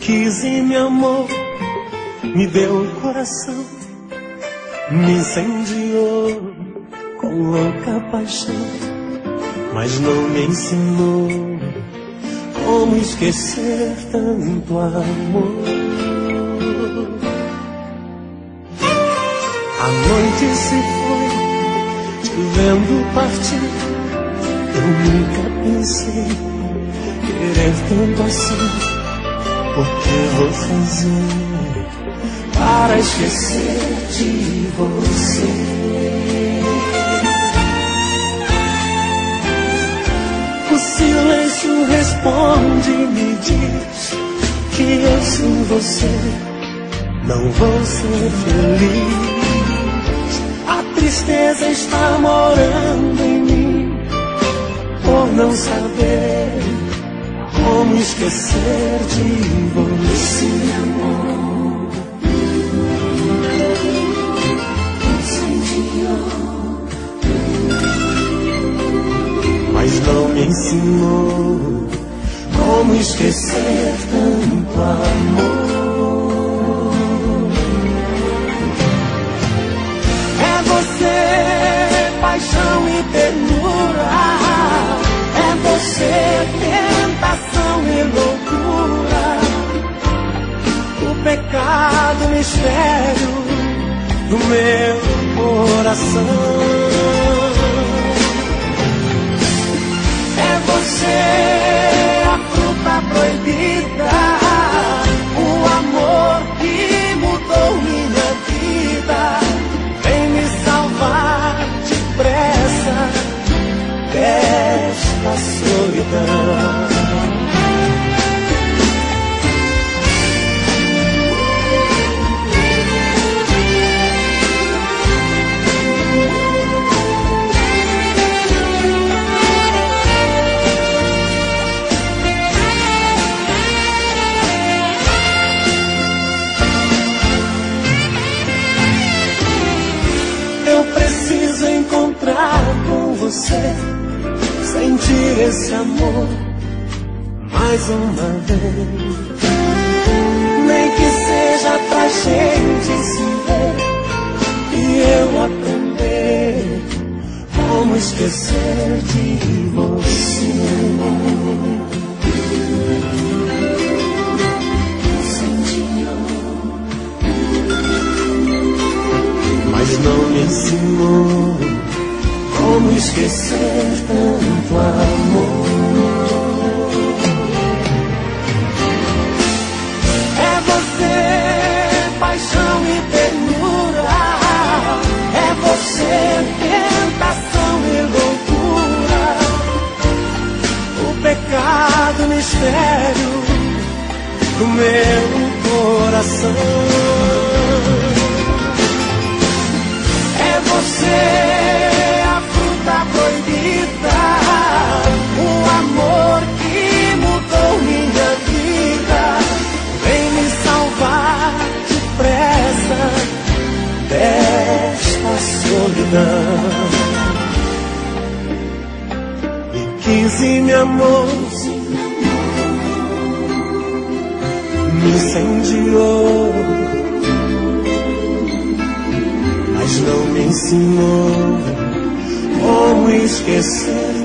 quis e me amou, me deu o coração, me incendiou com louca paixão, mas não me ensinou como esquecer tanto amor. A noite se foi, te vendo partir, eu nunca pensei querer tanto assim. O que vou fazer para esquecer de você? O silêncio responde e me diz que eu sem você não vou ser feliz. A tristeza está morando em mim por não saber como esquecer de você, amor. Mas não me ensinou como esquecer tanto amor. É você, paixão e ternura. É você, tentação e loucura. O pecado, mistério do meu coração. É você, a fruta proibida, o amor que mudou minha vida. Vem me salvar depressa desta solidão. Eu preciso encontrar com você, sentir esse amor mais uma vez. Nem que seja pra gente se ver e eu aprender como esquecer de você. Mas não me ensinou como esquecer tanto amor. É você, paixão e ternura. É você, tentação e loucura. O pecado, mistério do meu coração. É você, a fruta proibida, o amor que mudou minha vida. Vem me salvar depressa desta solidão. Me quis e me amou, me incendiou, mas não me ensinou como esquecer